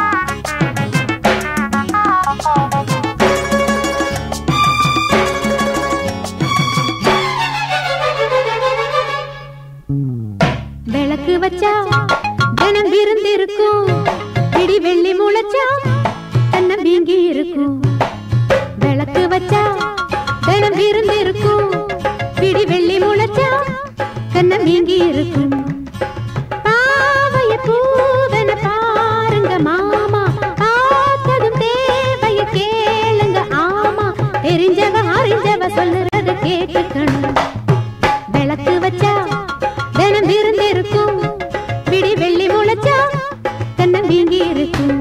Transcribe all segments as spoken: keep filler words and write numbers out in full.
விளக்கு வச்சா தினம் விருந்திருக்கும், பிடி வெள்ளி முளைச்சா தன்னை வீங்கி இருக்கும். விளக்கு வச்சா தினம் விருந்திருக்கும், பிடி வெள்ளி முளைச்சா தன்னை வீங்கி இருக்கும். பாவைய பூவன பாருங்க மாமா, பார்த்ததும் தேவைய கேளுங்க ஆமா, தெரிஞ்சவ அறிஞ்சவ சொல்லுறத கேட்டுக்கணும். விளக்கு வச்சா தினம் விருந்திருக்கும், பிடி வெள்ளி முளைச்சா தன்னை வீங்கி இருக்கும்.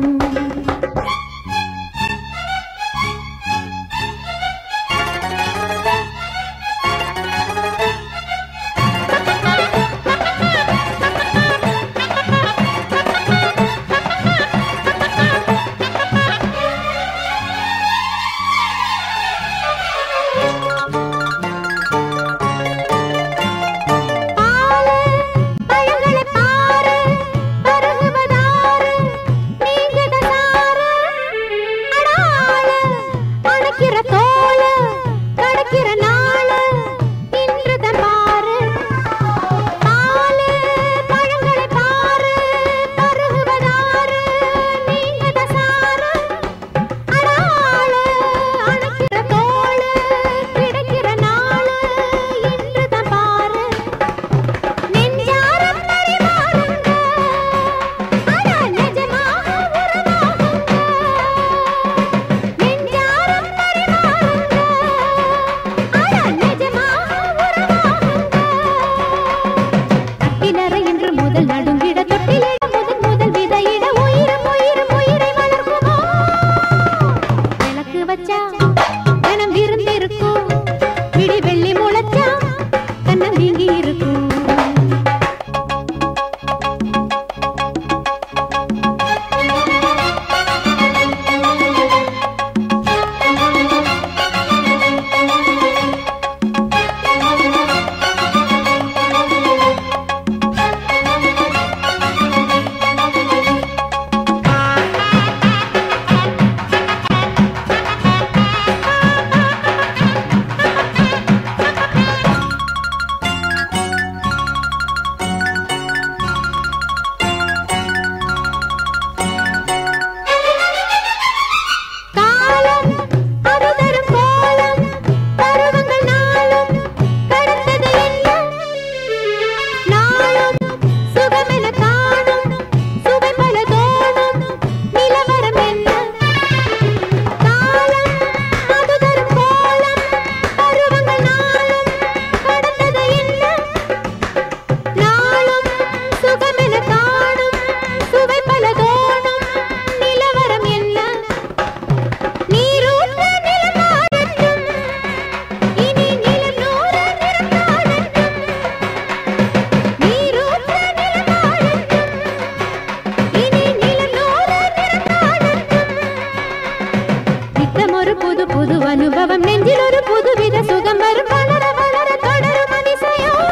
அனுபவம் நெஞ்சில் ஒரு புதுவித சுகம் வரும், வளர வளர தொடரும் அதிசயம்.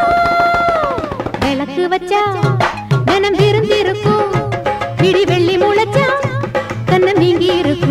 விளக்கு வச்சா தினம் விருந்திருக்கும், பிடி வெள்ளி முளைச்சா தன்னை நீங்கி இருக்கும்.